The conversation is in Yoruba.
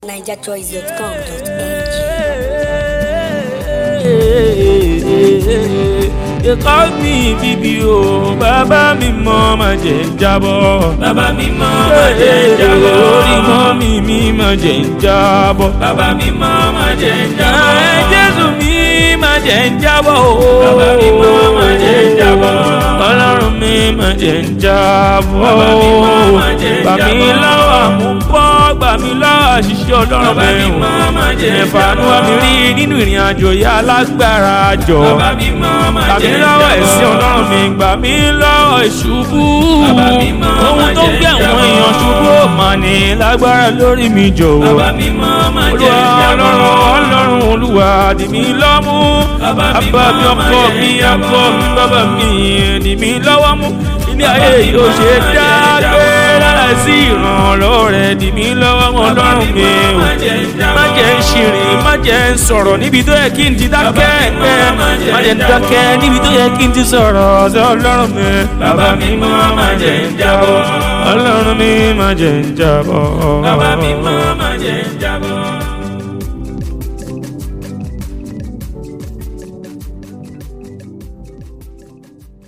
You call me baby o, bàbá mi mọ́ má jẹ́ n jábọ́. Bàbá mi mọ́ má jẹ́ n jábọ́. Orí mọ́mì mi má jẹ́ n jábọ́. Bàbá mi mọ́ má jẹ́ n jábọ́. Jésù mi má jẹ́ n jábọ́ o. Bàbá mi mọ́ má jẹ́ n jábọ́. Ọlọ́run mi má jẹ́ n jábọ́. Bàbá mi mọ́ má jẹ́ n jábọ́. Gbà mí lọ́wọ́ àmúbọ́, gbà mí lọ́wọ́ àṣìṣe Ọlọ́run mi. Bàbá mi mọ́ má jẹ́ n jábọ́. Ẹ̀fàánú wa mi rí nínú ìrìn àjò yá alágbára jọ. Bàbá mi mọ́ má jẹ́ n jábọ́. Gbà mí lọ́wọ́ ẹ̀sìn Ọlọ́run mi, gbà mí lọ́wọ́ ìṣubú. Bàbá mi mọ́ má jẹ́ n jábọ́. Ohun tó gbé àwọn èèyàn ṣubú ò mà ní lágbára lórí mi jọ̀wọ́. Bàbá mi mọ́ má jẹ́ n jábọ́. Ọlọ́run Olúwa dì mí lọ́mú. Bàbá mi ọkọ mi akọ mi bàbá mi dì mí lọ́wọ́ mú. Ilé ayé yóò ṣe dágbé lára sí ìrànlọ́wọ́ rẹ̀, dì mí lọ́wọ́ Ọlọ́run mi o. Má jẹ́ ń ṣìrìn, má jẹ́ ń sọ̀rọ̀ níbi tó yẹ kí n ti dákẹ́. Má jẹ́ ń dákẹ́ níbi tó yẹ kí n ti sọ̀rọ̀ sí Ọlọ́run mi. Bàbá mi mọ́ má jẹ́ ń jábọ́. Ọlọ́run mi má jẹ́ ń jábọ́. Bàbá mi mọ́ má jẹ́ ń jábọ́.